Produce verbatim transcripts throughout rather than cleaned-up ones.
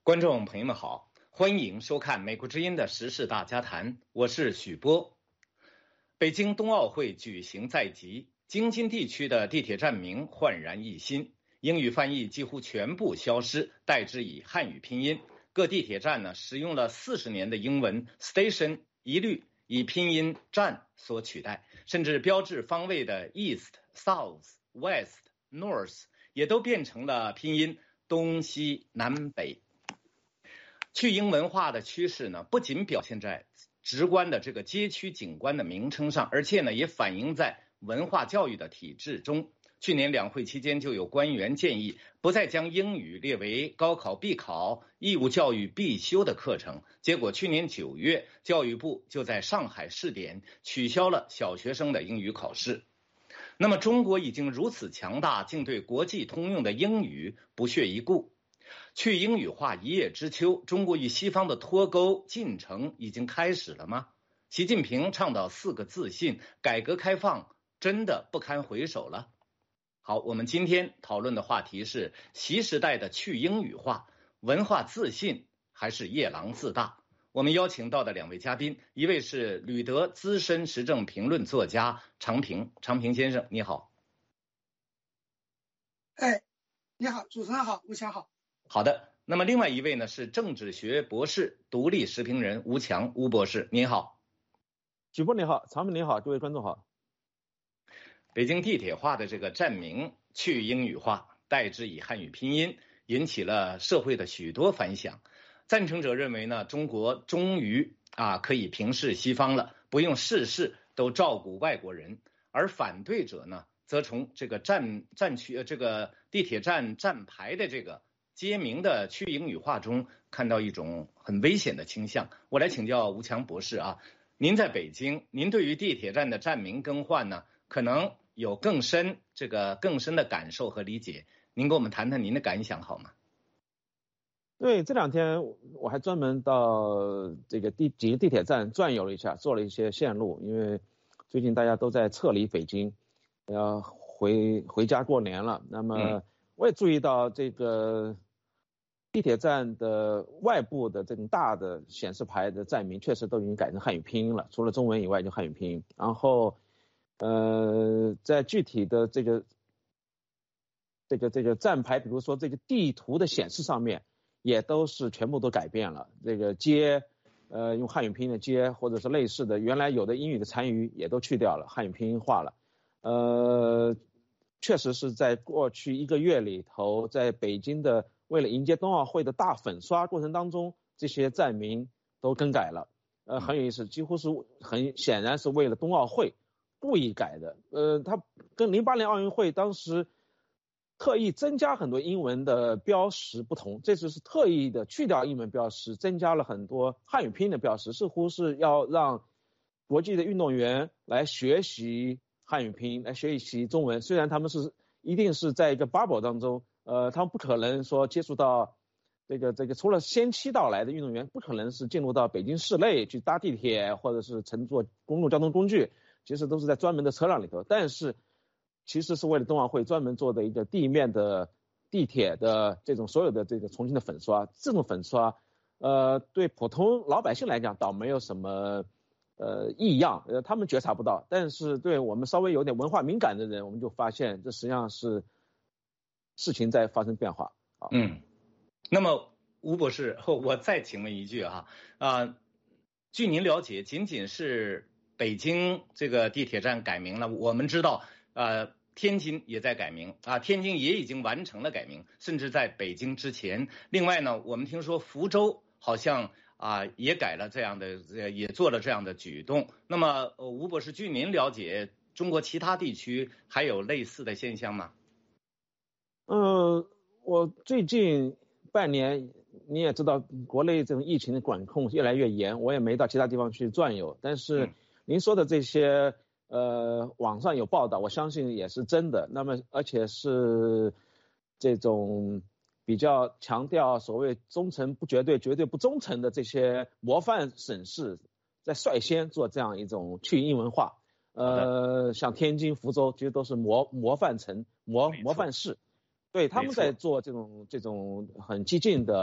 观众朋友们好，欢迎收看美国之音的时事大家谈，我是许波。北京冬奥会举行在即，京津地区的地铁站名焕然一新，英语翻译几乎全部消失，代之以汉语拼音。各地铁站呢，使用了四十年的英文 station 一律以拼音站所取代，甚至标志方位的 east、south、west、north 也都变成了拼音东西南北。去英文化的趋势呢，不仅表现在直观的这个街区景观的名称上，而且呢，也反映在文化教育的体制中。去年两会期间，就有官员建议不再将英语列为高考必考、义务教育必修的课程。结果去年九月，教育部就在上海试点取消了小学生的英语考试。那么，中国已经如此强大，竟对国际通用的英语不屑一顾。去英语化一叶知秋，中国与西方的脱钩进程已经开始了吗？习近平倡导四个自信，改革开放真的不堪回首了？好，我们今天讨论的话题是习时代的去英语化，文化自信还是夜郎自大？我们邀请到的两位嘉宾，一位是旅德资深时政评论作家常平，常平先生你好。 哎，你好，主持人好，吴强好。 好的，那么另外一位呢是政治学博士、独立时评人吴强，吴博士您好。 许波你好，常平你好，各位观众好。 北京地铁化的这个站名去英语化，代之以汉语拼音，引起了社会的许多反响。赞成者认为呢，中国终于啊可以平视西方了，不用事事都照顾外国人。而反对者呢，则从这个站站区呃这个地铁站站牌的这个街名的去英语化中看到一种很危险的倾向。我来请教吴强博士啊，您在北京，您对于地铁站的站名更换呢，可能有更深这个更深的感受和理解，您给我们谈谈您的感想好吗？ 对，这两天我还专门到这个地几个地铁站转悠了一下，做了一些线路，因为最近大家都在撤离北京，要回回家过年了。那么我也注意到这个地铁站的外部的这种大的显示牌的站名确实都已经改成汉语拼音了，除了中文以外就汉语拼音。然后呃，在具体的这个这个这个站牌，比如说这个地图的显示上面，也都是全部都改变了。这个街，呃，用汉语拼音的街，或者是类似的，原来有的英语的残余也都去掉了，汉语拼音化了。呃，确实是在过去一个月里头，在北京的为了迎接冬奥会的大粉刷过程当中，这些站名都更改了。呃，很有意思，几乎是很显然是为了冬奥会故意改的。呃，它跟零八年奥运会当时特意增加很多英文的标识不同，这次是特意的去掉英文标识，增加了很多汉语拼音的标识，似乎是要让国际的运动员来学习汉语拼音，来学习中文。虽然他们是一定是在一个 bubble 当中，呃，他们不可能说接触到这个这个除了先期到来的运动员，不可能是进入到北京市内去搭地铁或者是乘坐公共交通工具，其实都是在专门的车辆里头。但是其实是为了冬奥会专门做的一个地面的地铁的这种所有的这个重新的粉刷，这种粉刷，呃，对普通老百姓来讲倒没有什么呃异样，呃，他们觉察不到，但是对我们稍微有点文化敏感的人，我们就发现这实际上是事情在发生变化啊。 嗯，那么吴博士，我再请问一句啊，啊、呃，据您了解，仅仅是北京这个地铁站改名了，我们知道。呃，天津也在改名啊，天津也已经完成了改名，甚至在北京之前。另外呢，我们听说福州好像啊也改了这样的，也做了这样的举动。那么，呃，吴博士，据您了解，中国其他地区还有类似的现象吗？ 呃，我最近半年你也知道，国内这种疫情的管控越来越严，我也没到其他地方去转悠，但是您说的这些。呃，网上有报道，我相信也是真的。那么，而且是这种比较强调所谓忠诚不绝对、绝对不忠诚的这些模范省市，在率先做这样一种去英文化。呃，像天津、福州，其实都是模模范城、模模范市，对，他们在做这种这种很激进的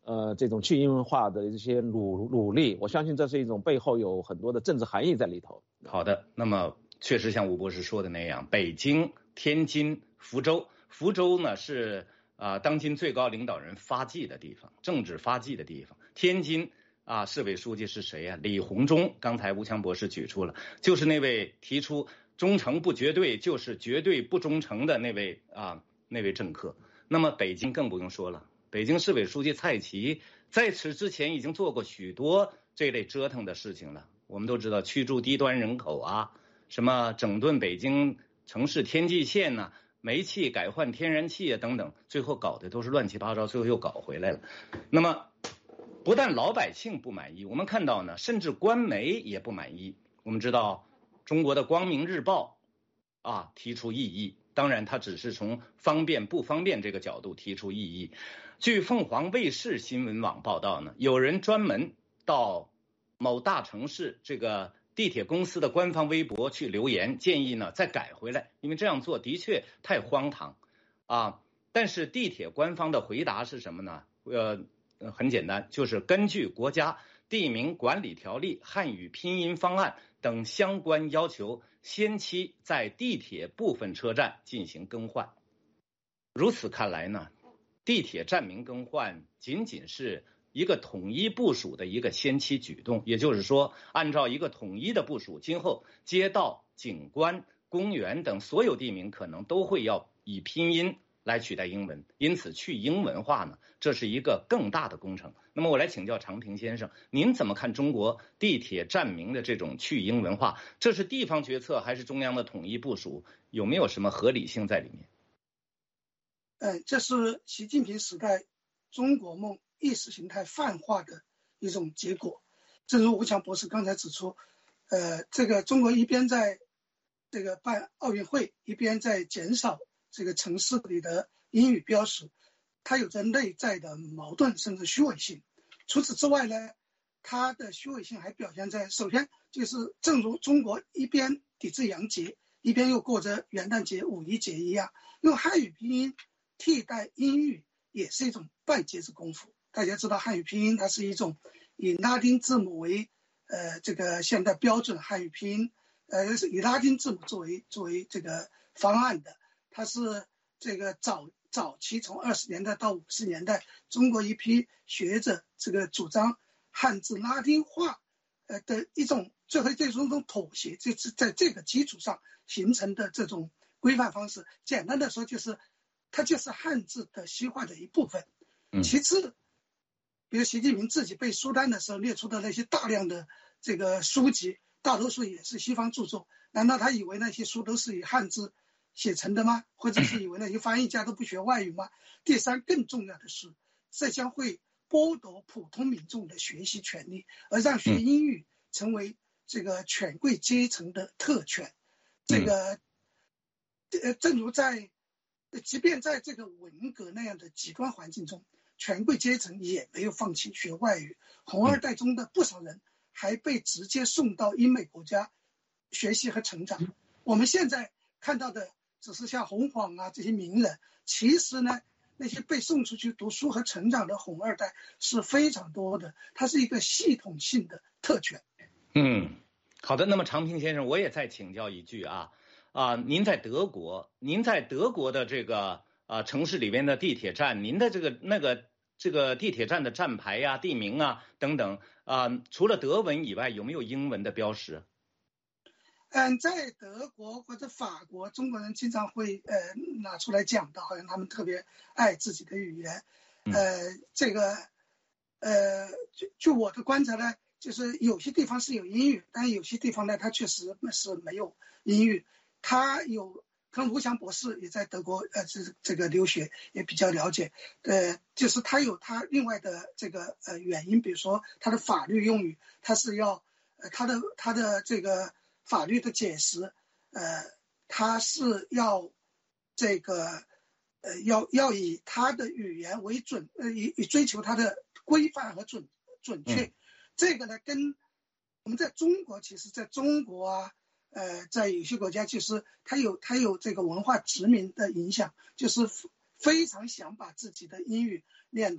呃这种去英文化的这些努努力，我相信这是一种背后有很多的政治含义在里头。 好的，那么确实像吴博士说的那样，北京、天津、福州，福州呢是啊、呃、当今最高领导人发迹的地方，政治发迹的地方。天津啊，市委书记是谁呀、啊？李鸿忠，刚才吴强博士举出了，就是那位提出忠诚不绝对，就是绝对不忠诚的那位啊那位政客。那么北京更不用说了，北京市委书记蔡奇在此之前已经做过许多这类折腾的事情了。我们都知道驱逐低端人口啊，什么整顿北京城市天际线呐、啊，煤气改换天然气啊等等，最后搞的都是乱七八糟，最后又搞回来了。那么不但老百姓不满意，我们看到呢，甚至官媒也不满意。我们知道中国的光明日报啊提出异议，当然他只是从方便不方便这个角度提出异议。据凤凰卫视新闻网报道呢，有人专门到某大城市这个地铁公司的官方微博去留言，建议呢再改回来，因为这样做的确太荒唐啊。但是地铁官方的回答是什么呢？呃，很简单，就是根据国家地名管理条例、汉语拼音方案等相关要求，先期在地铁部分车站进行更换。如此看来呢，地铁站名更换仅仅是一个统一部署的一个先期举动，也就是说，按照一个统一的部署，今后街道、景观、公园等所有地名可能都会要以拼音来取代英文，因此去英文化呢，这是一个更大的工程。那么我来请教常平先生，您怎么看中国地铁站名的这种去英文化？这是地方决策还是中央的统一部署？有没有什么合理性在里面？ 呃，这是习近平时代中国梦意识形态泛化的一种结果。正如吴强博士刚才指出，呃，这个中国一边在这个办奥运会，一边在减少这个城市里的英语标识，它有着内在的矛盾甚至虚伪性。除此之外呢，它的虚伪性还表现在，首先就是正如中国一边抵制洋节，一边又过着元旦节、五一节一样，用汉语拼音替代英语也是一种半截子功夫。大家知道汉语拼音它是一种以拉丁字母为呃这个现代标准汉语拼音，呃以拉丁字母作为作为这个方案的。它是这个早早期从二十年代到五十年代，中国一批学者这个主张汉字拉丁化呃的一种最后这种妥协，就是在这个基础上形成的这种规范方式。简单的说就是它就是汉字的西化的一部分。其次，比如习近平自己背书单的时候列出的那些大量的这个书籍，大多数也是西方著作，难道他以为那些书都是以汉字写成的吗？或者是以为那些翻译家都不学外语吗？第三，更重要的是，这将会剥夺普通民众的学习权利，而让学英语成为这个权贵阶层的特权。这个呃，正如在即便在这个文革那样的极端环境中，权贵阶层也没有放弃学外语，红二代中的不少人还被直接送到英美国家学习和成长。我们现在看到的只是像洪晃啊这些名人，其实呢，那些被送出去读书和成长的红二代是非常多的，它是一个系统性的特权。 嗯，好的。那么常平先生，我也再请教一句啊啊，您在德国，您在德国的这个啊城市里面的地铁站，您的这个那个这个地铁站的站牌呀、地名啊等等啊，除了德文以外，有没有英文的标识？ 嗯，在德国或者法国，中国人经常会呃拿出来讲的，好像他们特别爱自己的语言。呃，这个呃，据据我的观察呢，就是有些地方是有英语，但有些地方呢，它确实是没有英语。他有，可能吴强博士也在德国呃这这个留学，也比较了解。呃，就是他有他另外的这个呃原因，比如说他的法律用语，他是要呃他的他的这个法律的解释，呃，他是要这个呃要要以他的语言为准，呃以以追求他的规范和准准确。嗯、这个呢，跟我们在中国，其实在中国啊。呃，在有些国家，其实它有它有这个文化殖民的影响，就是非常想把自己的英语练得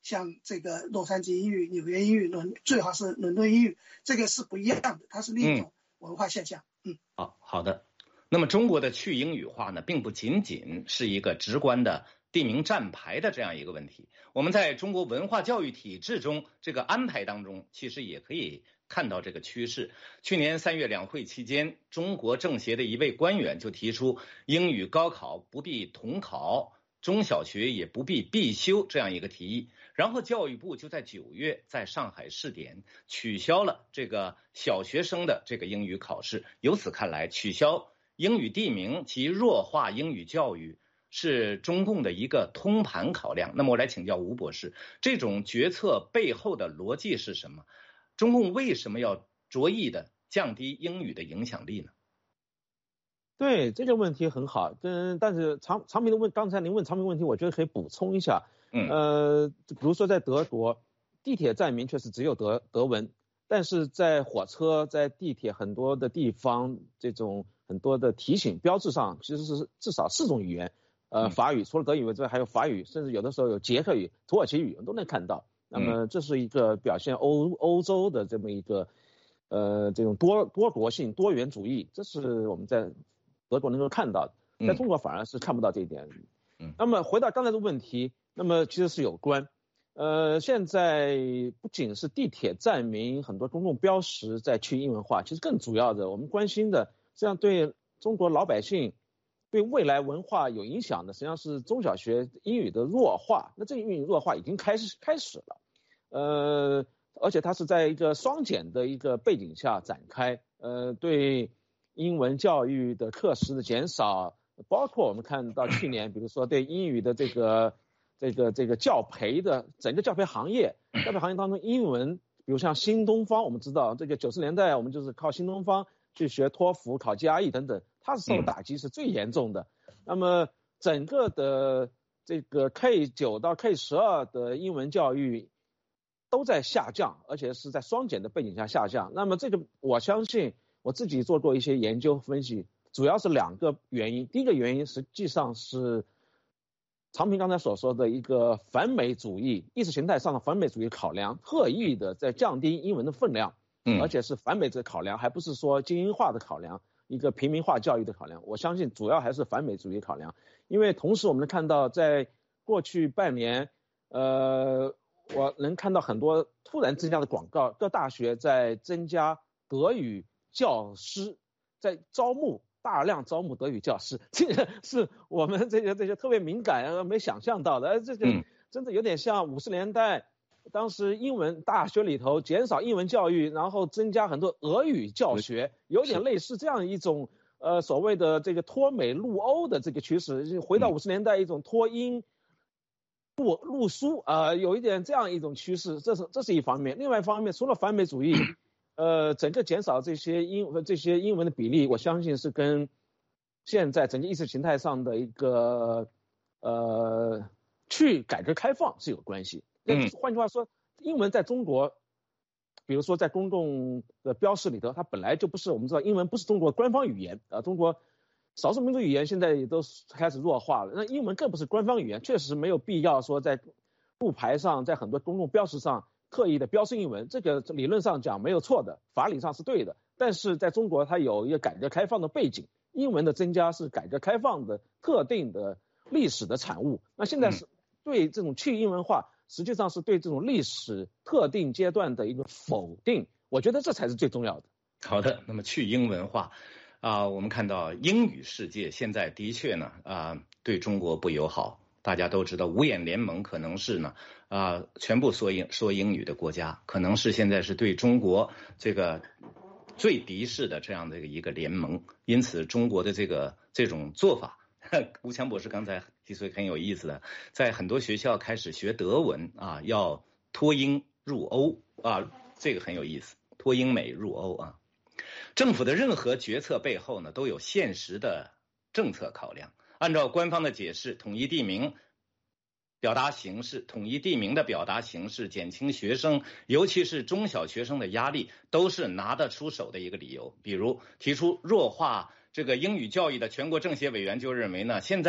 像这个洛杉矶英语、纽约英语、伦最好是伦敦英语，这个是不一样的，它是另一种文化现象。嗯， 好好的。那么中国的去英语化呢，并不仅仅是一个直观的地名站牌的这样一个问题，我们在中国文化教育体制中这个安排当中，其实也可以看到这个趋势。去年三月两会期间，中国政协的一位官员就提出，英语高考不必统考，中小学也不必必修这样一个提议。然后教育部就在九月在上海试点取消了这个小学生的这个英语考试。由此看来，取消英语地名及弱化英语教育是中共的一个通盘考量。那么我来请教吴博士，这种决策背后的逻辑是什么？中共为什么要着意的降低英语的影响力呢？ 对，这个问题很好，嗯，但是常常平的问，刚才您问常平问题，我觉得可以补充一下。 嗯， 呃，比如说在德国，地铁站名确实只有德德文，但是在火车、在地铁很多的地方，这种很多的提醒标志上，其实是至少四种语言，呃，法语除了德语之外还有法语，甚至有的时候有捷克语、土耳其语都能看到。那么这是一个表现欧欧洲的这么一个呃这种多多国性、多元主义，这是我们在德国能够看到的，在中国反而是看不到这一点。 嗯， 那么回到刚才的问题，那么其实是有关，呃，现在不仅是地铁站名，很多公共标识在去英文化，其实更主要的，我们关心的，实际上对中国老百姓、对未来文化有影响的，实际上是中小学英语的弱化。那这个英语弱化已经开始开始了，呃，而且它是在一个双减的一个背景下展开，呃，对英文教育的课时的减少，包括我们看到去年，比如说对英语的这个这个这个教培的整个教培行业，教培行业当中英文，比如像新东方，我们知道这个九十年代我们就是靠新东方去学托福、考 G R E 等等，它是受打击是最严重的。那么整个的这个 K 九到 K 十二的英文教育都在下降，而且是在双减的背景下下降。那么这个我相信我自己做过一些研究分析，主要是两个原因。第一个原因实际上是常平刚才所说的一个反美主义、意识形态上的反美主义考量，特意的在降低英文的分量，嗯，而且是反美的考量，还不是说精英化的考量，一个平民化教育的考量。我相信主要还是反美主义考量，因为同时我们能看到，在过去半年，呃，我能看到很多突然增加的广告，各大学在增加德语教师，在招募。大量招募德语教师，这个是我们这些这些特别敏感没想象到的，这个真的有点像五十年代当时英文大学里头减少英文教育，然后增加很多俄语教学，有点类似这样一种呃所谓的这个脱美入欧的这个趋势，回到五十年代一种脱英入入苏啊、呃，有一点这样一种趋势，这是这是一方面。另外一方面，除了反美主义。呃，整个减少这些英这些英文的比例，我相信是跟现在整个意识形态上的一个呃去改革开放是有关系。嗯，换句话说，英文在中国，比如说在公共的标识里头，它本来就不是我们知道英文不是中国官方语言啊、呃，中国少数民族语言现在也都开始弱化了，那英文更不是官方语言，确实没有必要说在路牌上，在很多公共标识上。特意的标示英文，这个理论上讲没有错的，法理上是对的。但是在中国，它有一个改革开放的背景，英文的增加是改革开放的特定的历史的产物。那现在是对这种去英文化，实际上是对这种历史特定阶段的一个否定。我觉得这才是最重要的。 好的，那么去英文化啊、呃，我们看到英语世界现在的确呢啊、呃、对中国不友好。大家都知道，五眼联盟可能是呢，啊、呃，全部说英说英语的国家，可能是现在是对中国这个最敌视的这样的一个联盟。因此，中国的这个这种做法，吴强博士刚才提出很有意思的，在很多学校开始学德文啊，要脱英入欧啊，这个很有意思，脱英美入欧啊。政府的任何决策背后呢，都有现实的政策考量。按照官方的解释，统一地名表达形式，统一地名的表达形式，减轻学生，尤其是中小学生的压力，都是拿得出手的一个理由。比如提出弱化这个英语教育的全国政协委员就认为呢，现在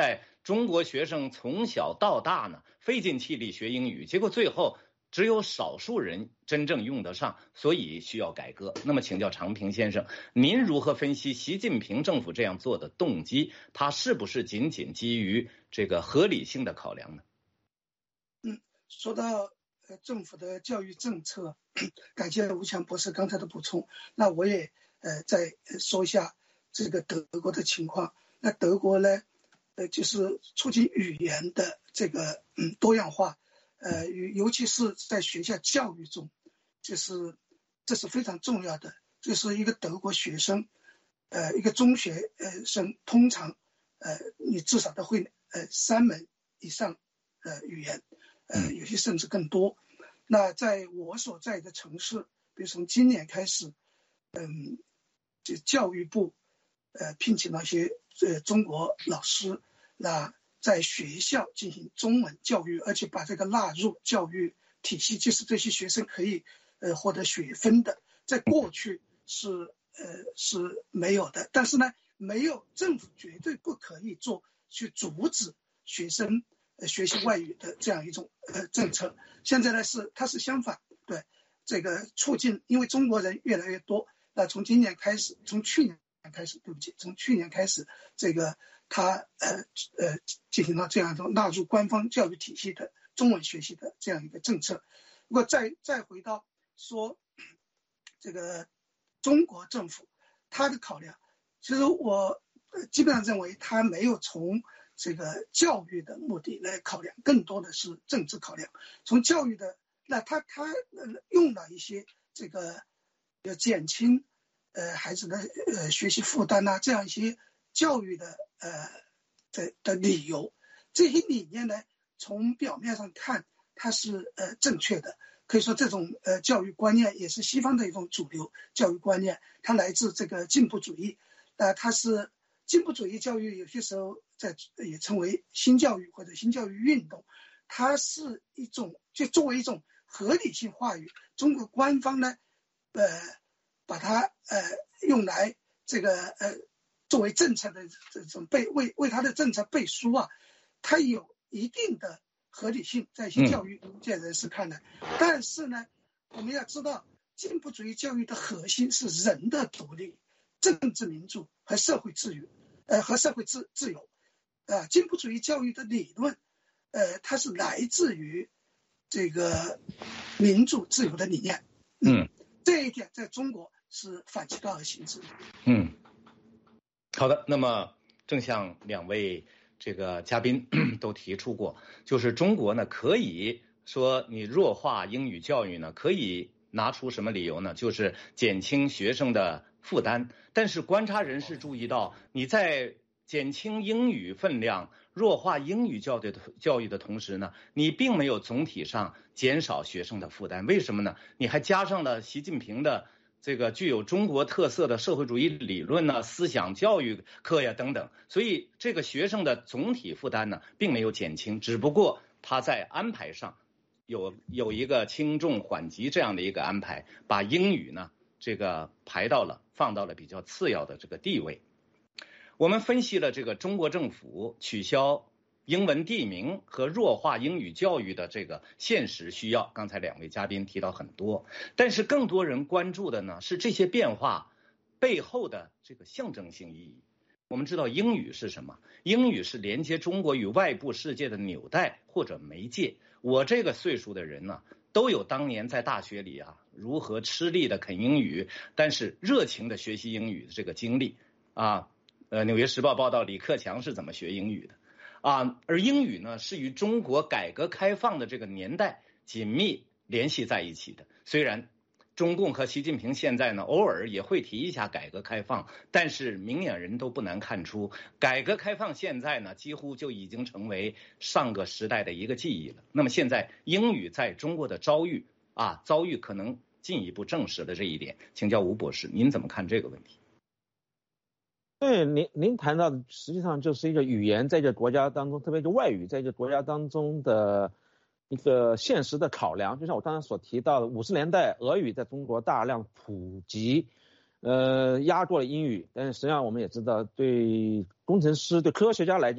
中国学生从小到大呢费尽气力学英语，结果最后只有少数人真正用得上，所以需要改革。那么请教常平先生，您如何分析习近平政府这样做的动机？他是不是仅仅基于这个合理性的考量呢？ 嗯，说到呃政府的教育政策，感谢吴强博士刚才的补充。那我也呃再说一下这个德国的情况。那德国呢，呃就是促进语言的这个嗯多样化。呃，尤其是在学校教育中，就是这是非常重要的。就是一个德国学生，呃，一个中学呃生，通常呃你至少都会呃三门以上呃语言，呃有些甚至更多。那在我所在的城市，比如从今年开始，嗯，就教育部呃聘请了一些呃中国老师，那在学校进行中文教育，而且把这个纳入教育体系，就是这些学生可以呃获得学分的，在过去是呃是没有的。但是呢，没有政府绝对不可以做去阻止学生呃学习外语的这样一种呃政策。现在呢是它是相反，对这个促进，因为中国人越来越多，那从今年开始，从去年开始，对不起，从去年开始，这个他呃呃进行了这样一种纳入官方教育体系的中文学习的这样一个政策。如果再再回到说这个中国政府他的考量，其实我基本上认为他没有从这个教育的目的来考量，更多的是政治考量。从教育的，那他他用了一些这个要减轻呃孩子的呃学习负担呐，这样一些教育的呃的的理由，这些理念呢，从表面上看它是呃正确的。可以说这种呃教育观念也是西方的一种主流教育观念，它来自这个进步主义。呃，它是进步主义教育，有些时候在也称为新教育或者新教育运动，它是一种就作为一种合理性话语。中国官方呢，呃，把它呃用来这个呃作为政策的这种背为为它的政策背书啊，它有一定的合理性，在一些教育界人士看来。嗯、但是呢，我们要知道，进步主义教育的核心是人的独立、政治民主和社会自由，呃，和社会自自由。呃，进步主义教育的理论，呃，它是来自于这个民主自由的理念。嗯，这一点在中国是反其道而行之。 嗯，好的。那么，正像两位这个嘉宾都提出过，就是中国呢可以说你弱化英语教育呢，可以拿出什么理由呢？就是减轻学生的负担。但是观察人士注意到，你在减轻英语分量、弱化英语教育的教育的同时呢，你并没有总体上减少学生的负担。为什么呢？你还加上了习近平的这个具有中国特色的社会主义理论呢、思想教育课呀等等，所以这个学生的总体负担呢并没有减轻，只不过他在安排上有有一个轻重缓急这样的一个安排，把英语呢这个排到了放到了比较次要的这个地位。我们分析了这个中国政府取消英文地名和弱化英语教育的这个现实需要，刚才两位嘉宾提到很多，但是更多人关注的呢是这些变化背后的这个象征性意义。我们知道英语是什么？英语是连接中国与外部世界的纽带或者媒介。我这个岁数的人呢，都有当年在大学里啊如何吃力的啃英语，但是热情的学习英语的这个经历啊。呃，《纽约时报》报道李克强是怎么学英语的啊？而英语呢，是与中国改革开放的这个年代紧密联系在一起的。虽然中共和习近平现在呢，偶尔也会提一下改革开放，但是明眼人都不难看出，改革开放现在呢，几乎就已经成为上个时代的一个记忆了。那么现在英语在中国的遭遇啊，遭遇可能进一步证实了这一点。请教吴博士，您怎么看这个问题？ 对，您您谈到的实际上就是一个语言在这个国家当中，特别是外语在这个国家当中的一个现实的考量。就像我刚才所提到的，五十年代俄语在中国大量普及，呃，压过了英语。但是实际上我们也知道，对工程师、对科学家来讲，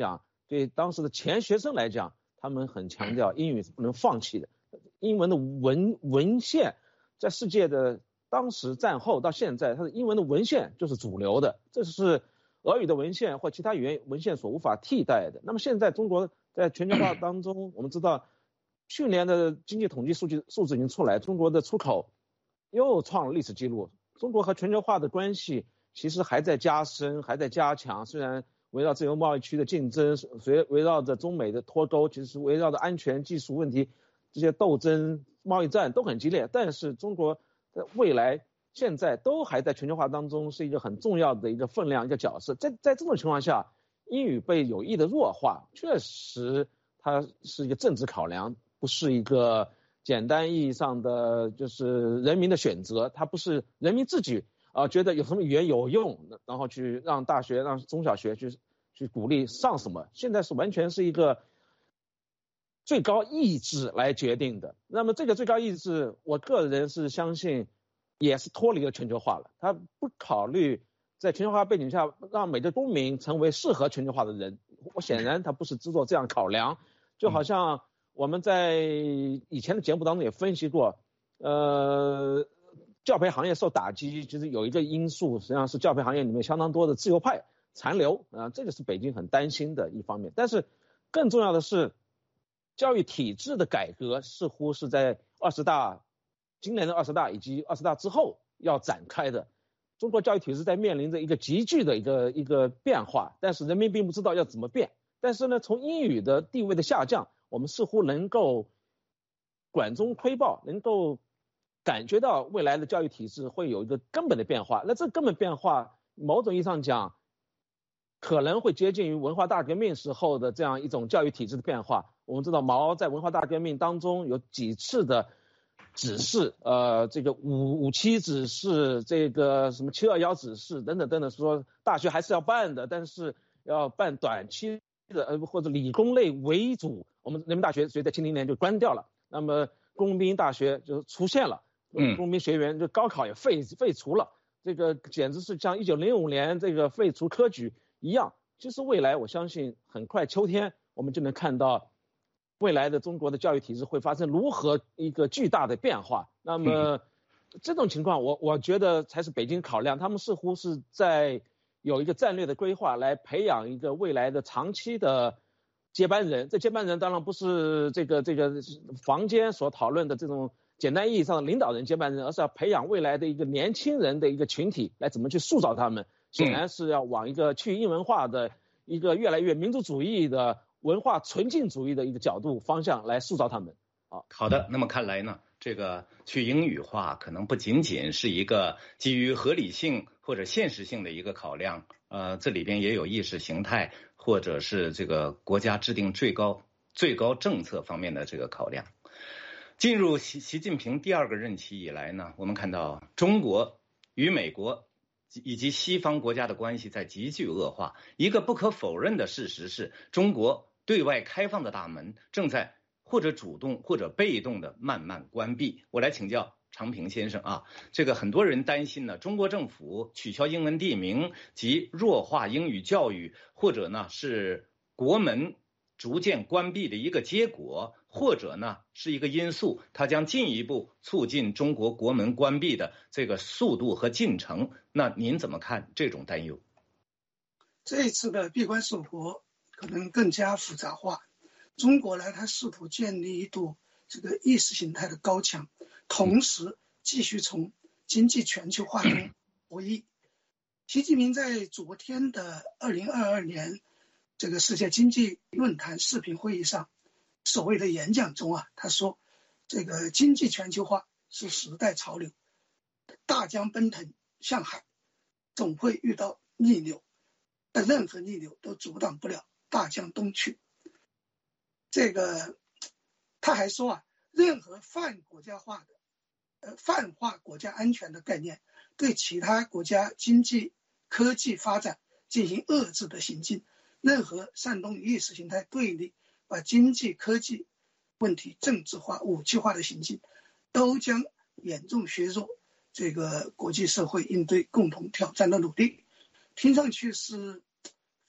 对当时的前学生来讲，他们很强调英语是不能放弃的。英文的文文献在世界的当时战后到现在，它的英文的文献就是主流的，这是俄语的文献或其他语言文献所无法替代的。那么现在中国在全球化当中，我们知道去年的经济统计数据数字已经出来，中国的出口又创了历史记录。中国和全球化的关系其实还在加深，还在加强。虽然围绕自由贸易区的竞争，随围绕着中美的脱钩，其实围绕着安全技术问题，这些斗争、贸易战都很激烈。但是中国的未来现在都还在全球化当中是一个很重要的一个分量、一个角色。在在这种情况下，英语被有意的弱化，确实它是一个政治考量，不是一个简单意义上的就是人民的选择，它不是人民自己啊、呃、觉得有什么语言有用，然后去让大学、让中小学去去鼓励上什么。现在是完全是一个最高意志来决定的。那么这个最高意志，我个人是相信也是脱离了全球化了。他不考虑在全球化背景下让每个公民成为适合全球化的人，我显然他不是只做这样考量。就好像我们在以前的节目当中也分析过，呃，教培行业受打击，其实有一个因素，实际上是教培行业里面相当多的自由派残留啊、呃，这个是北京很担心的一方面。但是更重要的是，教育体制的改革似乎是在二十大、今年的二十大以及二十大之后要展开的。中国教育体制在面临着一个急剧的一个一个变化，但是人民并不知道要怎么变。但是呢，从英语的地位的下降，我们似乎能够管中窥豹，能够感觉到未来的教育体制会有一个根本的变化。那这根本变化，某种意义上讲，可能会接近于文化大革命时候的这样一种教育体制的变化。我们知道毛在文化大革命当中有几次的指示，呃，这个五五七指示，这个什么七二幺指示等等等等，说大学还是要办的，但是要办短期的，呃，或者理工类为主。我们人民大学所以在七零年就关掉了，那么工兵大学就出现了，工兵学员就高考也废废除了，这个简直是像一九零五年这个废除科举一样。其实未来我相信很快秋天我们就能看到未来的中国的教育体制会发生如何一个巨大的变化。那么这种情况我我觉得才是北京考量，他们似乎是在有一个战略的规划来培养一个未来的长期的接班人。这接班人当然不是这个这个坊间所讨论的这种简单意义上的领导人接班人，而是要培养未来的一个年轻人的一个群体，来怎么去塑造他们。显然是要往一个去英文化的一个越来越民族主义的文化纯净主义的一个角度方向来塑造他们。啊， 好的，那么看来呢，这个去英语化可能不仅仅是一个基于合理性或者现实性的一个考量，呃，这里边也有意识形态或者是这个国家制定最高最高政策方面的这个考量。进入习习近平第二个任期以来呢，我们看到中国与美国以及西方国家的关系在急剧恶化。一个不可否认的事实是，中国对外开放的大门正在或者主动或者被动的慢慢关闭。我来请教常平先生啊，这个很多人担心呢，中国政府取消英文地名及弱化英语教育，或者呢是国门逐渐关闭的一个结果，或者呢是一个因素，它将进一步促进中国国门关闭的这个速度和进程。那您怎么看这种担忧？ 这一次的闭关锁国可能更加复杂化。中国呢，它试图建立一堵这个意识形态的高墙，同时继续从经济全球化中博弈。习近平在昨天的二零二二年这个世界经济论坛视频会议上所谓的演讲中啊，他说这个经济全球化是时代潮流，大江奔腾向海，总会遇到逆流，但任何逆流都阻挡不了大江东去。这个他还说啊，任何泛国家化的呃泛化国家安全的概念，对其他国家经济科技发展进行遏制的行径，任何煽动意识形态对立，把经济科技问题政治化武器化的行径，都将严重削弱这个国际社会应对共同挑战的努力。听上去是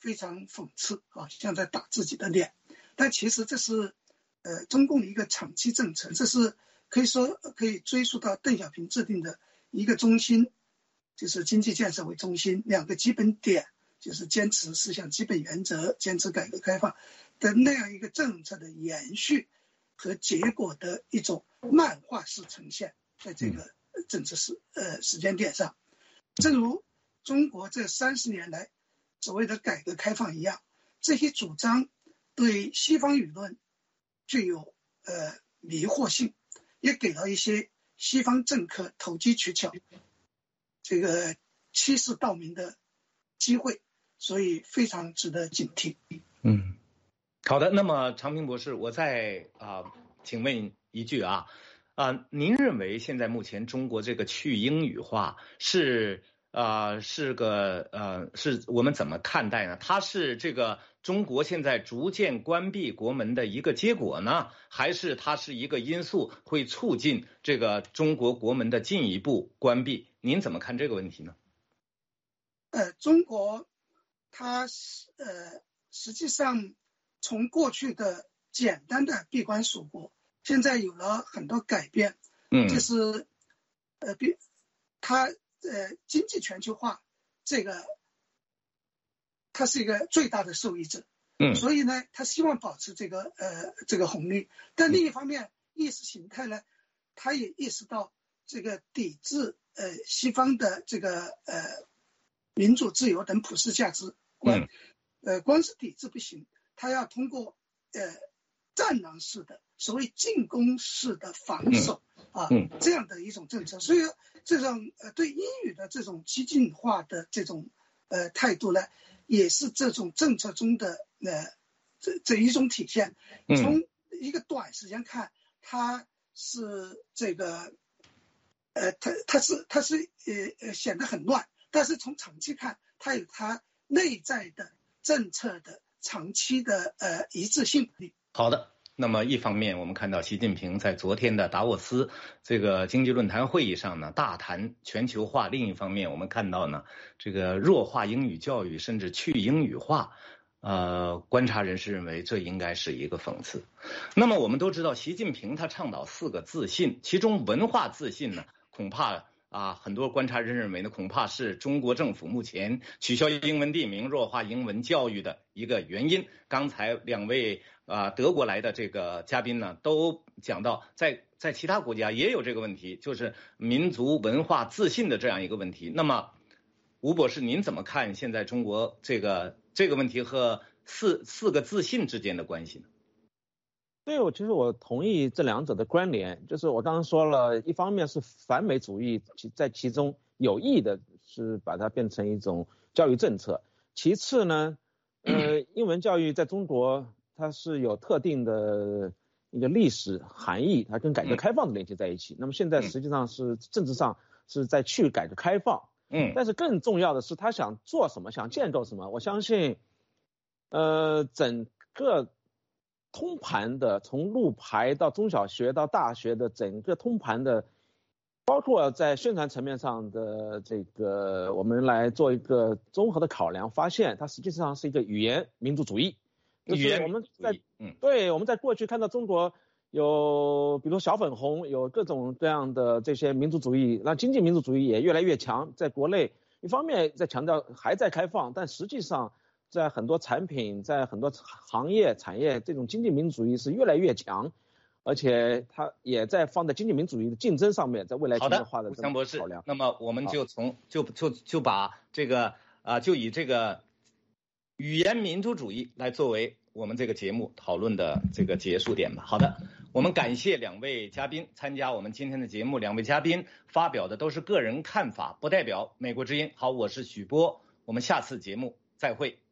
非常讽刺啊，像在打自己的脸。但其实这是呃中共的一个长期政策，这是可以说可以追溯到邓小平制定的一个中心，就是经济建设为中心，两个基本点，就是坚持四项基本原则，坚持改革开放的那样一个政策的延续和结果的一种漫画式呈现，在这个政治时呃时间点上，正如中国这三十年来所谓的改革开放一样，这些主张对西方舆论具有呃迷惑性，也给了一些西方政客投机取巧、这个欺世盗名的机会，所以非常值得警惕。 嗯，好的。那么常平博士，我再啊、呃、请问一句啊啊、呃，您认为现在目前中国这个去英语化是啊、呃、是个呃是我们怎么看待呢？它是这个中国现在逐渐关闭国门的一个结果呢，还是它是一个因素会促进这个中国国门的进一步关闭？您怎么看这个问题呢？ 呃，中国它呃实际上从过去的简单的闭关锁国，现在有了很多改变。嗯，就是呃比它呃经济全球化这个，它是一个最大的受益者。嗯，所以呢，他希望保持这个呃这个红利。但另一方面，意识形态呢，他也意识到这个抵制呃西方的这个呃民主自由等普世价值观。嗯，呃光是抵制不行，他要通过呃战狼式的所谓进攻式的防守。啊，这样的一种政策。所以这种呃对英语的这种激进化的这种呃态度呢，也是这种政策中的呃这这一种体现。从一个短时间看，它是这个呃它它是它是呃呃显得很乱，但是从长期看，它有它内在的政策的长期的呃一致性。 好的。那么一方面我们看到习近平在昨天的达沃斯这个经济论坛会议上呢大谈全球化，另一方面我们看到呢这个弱化英语教育甚至去英语化，呃观察人士认为这应该是一个讽刺。那么我们都知道习近平他倡导四个自信，其中文化自信呢恐怕啊，很多观察人认为呢，恐怕是中国政府目前取消英文地名、弱化英文教育的一个原因。刚才两位啊德国来的这个嘉宾呢，都讲到在在其他国家也有这个问题，就是民族文化自信的这样一个问题。那么吴博士，您怎么看现在中国这个这个问题和四四个自信之间的关系呢？ 对，我其实我同意这两者的关联，就是我刚刚说了，一方面是反美主义在其中有意的是把它变成一种教育政策，其次呢，呃，英文教育在中国它是有特定的一个历史含义，它跟改革开放的连接在一起。那么现在实际上是政治上是在去改革开放，嗯，但是更重要的是他想做什么，想建构什么。我相信，呃，整个通盘的，从路牌到中小学到大学的整个通盘的，包括在宣传层面上的这个，我们来做一个综合的考量，发现它实际上是一个语言民族主义。 语言我们在嗯，对，我们在过去看到中国有，比如小粉红，有各种各样的这些民族主义，那经济民族主义也越来越强，在国内一方面在强调还在开放，但实际上在很多产品，在很多行业产业，这种经济民主主义是越来越强，而且它也在放在经济民主主义的竞争上面，在未来经济化的这么考量。 那么我们就从就就就把这个啊、呃，就以这个语言民族主义来作为我们这个节目讨论的这个结束点吧。好的，我们感谢两位嘉宾参加我们今天的节目，两位嘉宾发表的都是个人看法，不代表美国之音。好，我是许波，我们下次节目再会。